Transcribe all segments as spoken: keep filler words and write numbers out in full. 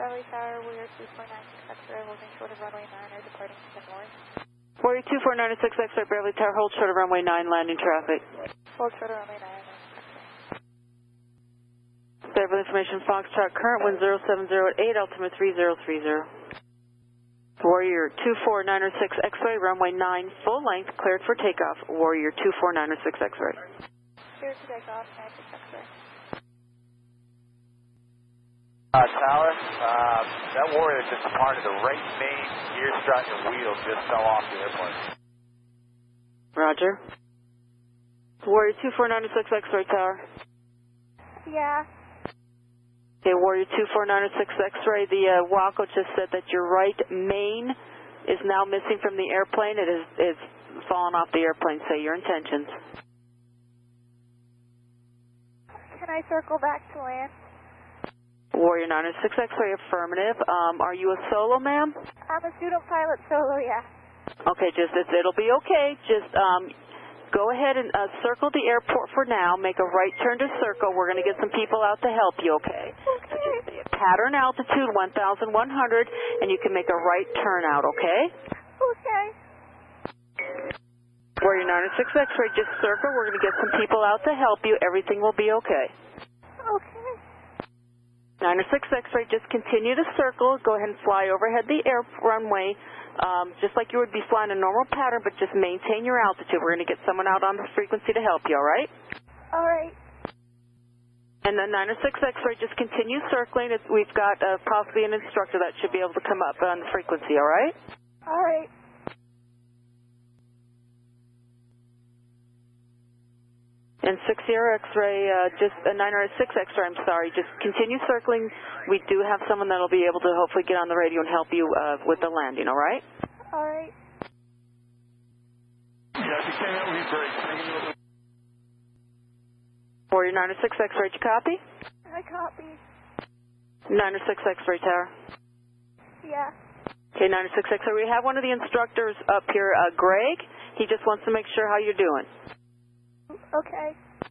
Beverly Tower, Warrior two four nine six X-ray, holding short of runway nine, or departing to the north. Warrior two four nine six X-ray, Beverly Tower, hold short of runway nine, landing traffic. Hold short of runway nine, Beverly Information, Foxtrot, current wind zero seven zero at eight, altimeter three zero three zero. Warrior two four nine six X-ray, runway nine, full length, cleared for takeoff. Warrior two four nine six X-ray. Cleared to takeoff, nine six X-ray. Uh, Tower, uh, that Warrior just departed. The right main gear strut and wheel just fell off the airplane. Roger. Warrior two four nine six X-ray Tower. Yeah. Okay, Warrior two four nine six X-ray, the uh, Waco just said that your right main is now missing from the airplane. It is it's fallen off the airplane. Say your intentions. Can I circle back to land? Warrior nine six X-ray, affirmative. Um, are you a solo, ma'am? I'm a student pilot solo, yeah. Okay, just it's, it'll be okay. Just um, go ahead and uh, circle the airport for now. Make a right turn to circle. We're going to get some people out to help you, okay? Okay. Pattern altitude one thousand one hundred, and you can make a right turn out, okay? Okay. Warrior nine six X-ray, just circle. We're going to get some people out to help you. Everything will be okay. Okay. nine six X-ray, just continue to circle. Go ahead and fly overhead the air runway, um, just like you would be flying a normal pattern, but just maintain your altitude. We're going to get someone out on the frequency to help you, all right? All right. And then nine six X-ray, just continue circling. It's, we've got uh, possibly an instructor that should be able to come up on the frequency, all right? All right. And six zero X-ray, uh, just uh, nine six X-ray, I'm sorry, just continue circling. We do have someone that will be able to hopefully get on the radio and help you uh, with the landing, all right? All right. Yeah, if you came out, we'd be great. Warrior nine six X-ray, did you copy? I copy. nine six X-ray tower. Yeah. Okay, nine six X-ray, we have one of the instructors up here, uh, Greg. He just wants to make sure how you're doing. Okay.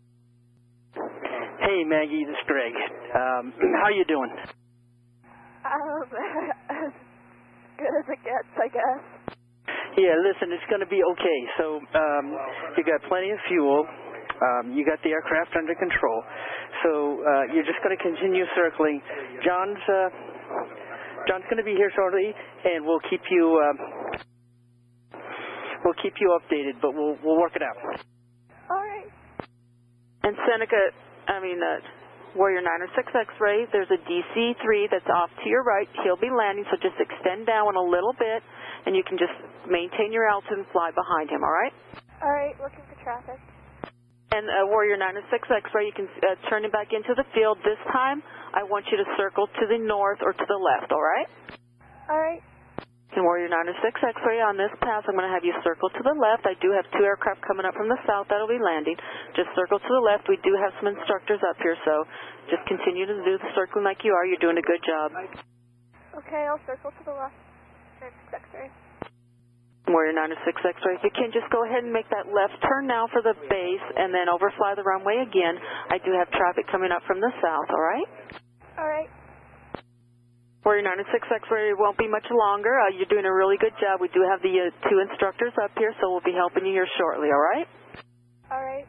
Hey, Maggie, this is Greg. Um, how you doing? Um, as good as it gets, I guess. Yeah, listen, it's going to be okay. So, um, you got plenty of fuel. Um, you got the aircraft under control. So, uh, you're just going to continue circling. John's, uh, John's going to be here shortly, and we'll keep you, um, we'll keep you updated, but we'll, we'll work it out. All right. And Seneca, I mean, uh, Warrior nine six X-ray, there's a D C three that's off to your right. He'll be landing, so just extend down a little bit, and you can just maintain your altitude and fly behind him, all right? All right, looking for traffic. And uh, Warrior nine six X-ray, you can uh, turn it back into the field. This time, I want you to circle to the north or to the left, all right? All right. And Warrior nine six X-ray, on this pass, I'm going to have you circle to the left. I do have two aircraft coming up from the south that will be landing. Just circle to the left. We do have some instructors up here, so just continue to do the circling like you are. You're doing a good job. Okay, I'll circle to the left. nine six X-ray. Warrior nine six X-ray, if you can just go ahead and make that left turn now for the base and then overfly the runway again. I do have traffic coming up from the south, all right? All right. Warrior nine six X-ray, won't be much longer. Uh, you're doing a really good job. We do have the uh, two instructors up here, so we'll be helping you here shortly, all right? All right.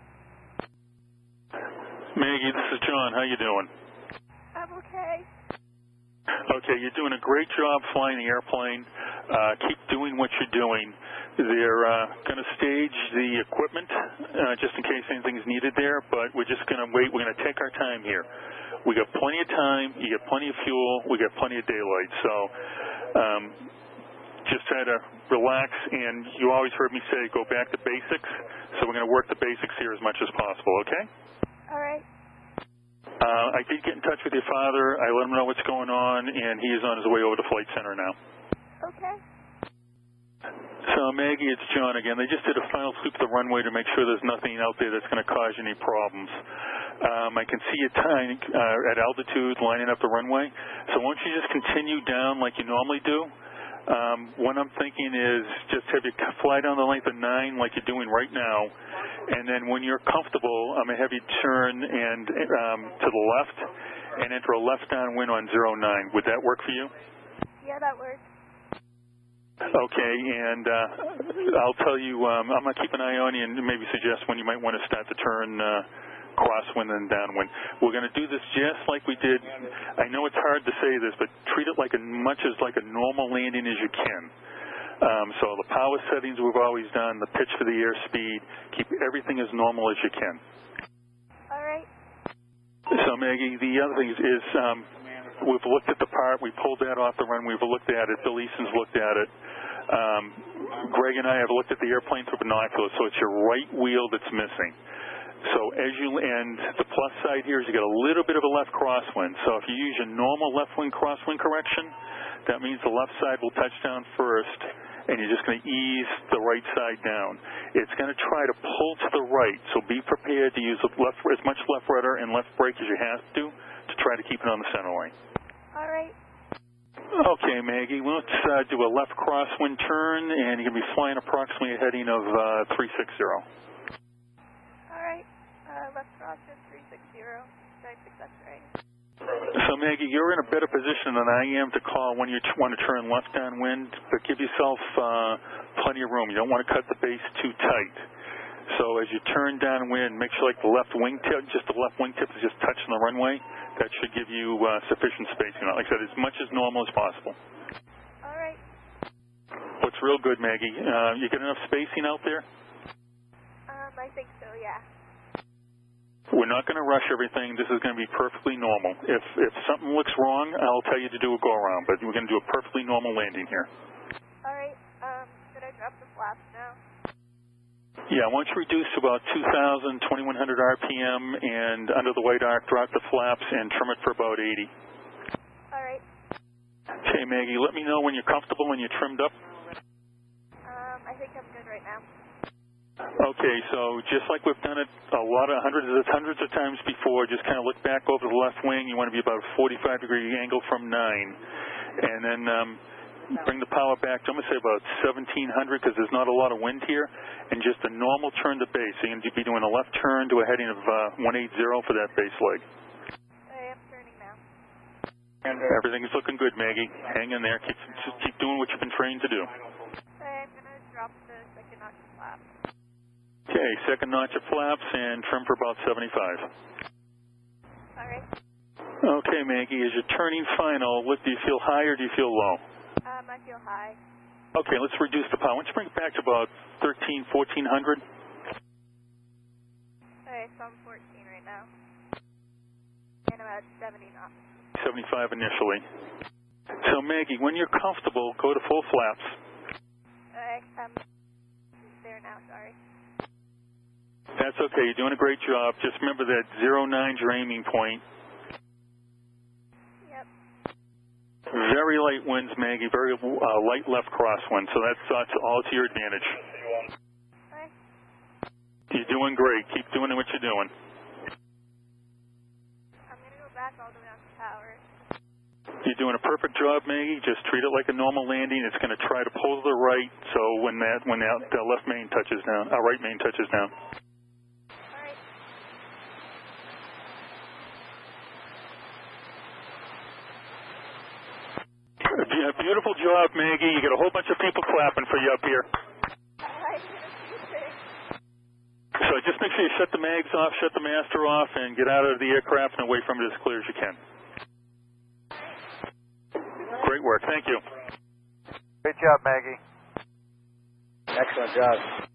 Maggie, this is John. How you doing? I'm okay. Okay, you're doing a great job flying the airplane. Uh, keep doing what you're doing. They're uh, going to stage the equipment uh, just in case anything's needed there, but we're just going to wait. We're going to take our time here. We got plenty of time. You got plenty of fuel. We got plenty of daylight. So um, just try to relax. And you always heard me say go back to basics. So we're going to work the basics here as much as possible, okay? All right. Uh, I did get in touch with your father. I let him know what's going on, and he is on his way over to Flight Center now. Okay. So, Maggie, it's John again. They just did a final sweep of the runway to make sure there's nothing out there that's going to cause you any problems. Um, I can see you tying, uh, at altitude lining up the runway. So why don't you just continue down like you normally do? Um, what I'm thinking is just have you fly down the length of nine like you're doing right now, and then when you're comfortable, I'm going to have you turn and um, to the left and enter a left downwind on zero nine. Would that work for you? Yeah, that works. Okay, and uh, I'll tell you, um, I'm going to keep an eye on you and maybe suggest when you might want to start to turn uh, crosswind and downwind. We're going to do this just like we did. I know it's hard to say this, but treat it like as much as like a normal landing as you can. Um, so the power settings we've always done, the pitch for the airspeed, keep everything as normal as you can. All right. So, Maggie, the other thing is, is um, we've looked at the part. We pulled that off the run. We've looked at it. Bill Easton's looked at it. Um, Greg and I have looked at the airplane through binoculars, so it's your right wheel that's missing. So as you, and the plus side here is you got a little bit of a left crosswind. So if you use your normal left wing crosswind correction, that means the left side will touch down first, and you're just going to ease the right side down. It's going to try to pull to the right, so be prepared to use left, as much left rudder and left brake as you have to to try to keep it on the center line. All right. Okay, Maggie, well, let's uh, do a left crosswind turn, and you're going to be flying approximately a heading of uh, three sixty. All right. Uh, left crosswind three sixty. Nine success right. So, Maggie, you're in a better position than I am to call when you t- want to turn left downwind, but give yourself uh, plenty of room. You don't want to cut the base too tight. So as you turn downwind, make sure like the left wingtip, just the left wingtip is just touching the runway. That should give you uh, sufficient space. You know, like I said, as much as normal as possible. All right. What's real good, Maggie? Uh, you get enough spacing out there? Um, I think so, yeah. We're not going to rush everything. This is going to be perfectly normal. If if something looks wrong, I'll tell you to do a go-around, but we're going to do a perfectly normal landing here. All right. Um, should I drop the flaps now? Yeah, once you reduce to about two thousand, twenty-one hundred R P M and under the white arc, drop the flaps and trim it for about eighty. All right. Okay, Maggie, let me know when you're comfortable when you're trimmed up. Um, I think I'm good right now. Okay, so just like we've done it a lot of hundreds of hundreds of times before, just kind of look back over the left wing. You want to be about a forty-five degree angle from nine, and then um, bring the power back to, I'm going to say about seventeen hundred because there's not a lot of wind here, and just a normal turn to base. So you're going to be doing a left turn to a heading of uh, one eighty for that base leg. I am turning now. Everything's looking good, Maggie. Hang in there. Keep, just keep doing what you've been trained to do. I'm going to drop the second notch of flaps. Okay, second notch of flaps and trim for about seventy-five. All right. Okay, Maggie, as you're turning final, what, do you feel high or do you feel low? Um, I feel high. Okay, let's reduce the power. Why don't you bring it back to about thirteen, fourteen hundred? All right, so I'm fourteen right now. And I'm at seventy knots. seventy-five initially. So, Maggie, when you're comfortable, go to full flaps. All right, I'm there now, sorry. That's okay. You're doing a great job. Just remember that zero nine's your aiming point. Yep. Very light winds, Maggie. Very uh, light left crosswind. So that's, that's all to your advantage. Hi. You're doing great. Keep doing what you're doing. I'm going to go back all the way on the tower. You're doing a perfect job, Maggie. Just treat it like a normal landing. It's going to try to pull to the right. So when that when that the left main touches down, our right main touches down. A beautiful job, Maggie. You got a whole bunch of people clapping for you up here. So just make sure you shut the mags off, shut the master off, and get out of the aircraft and away from it as clear as you can. Great work. Thank you. Great job, Maggie. Excellent job.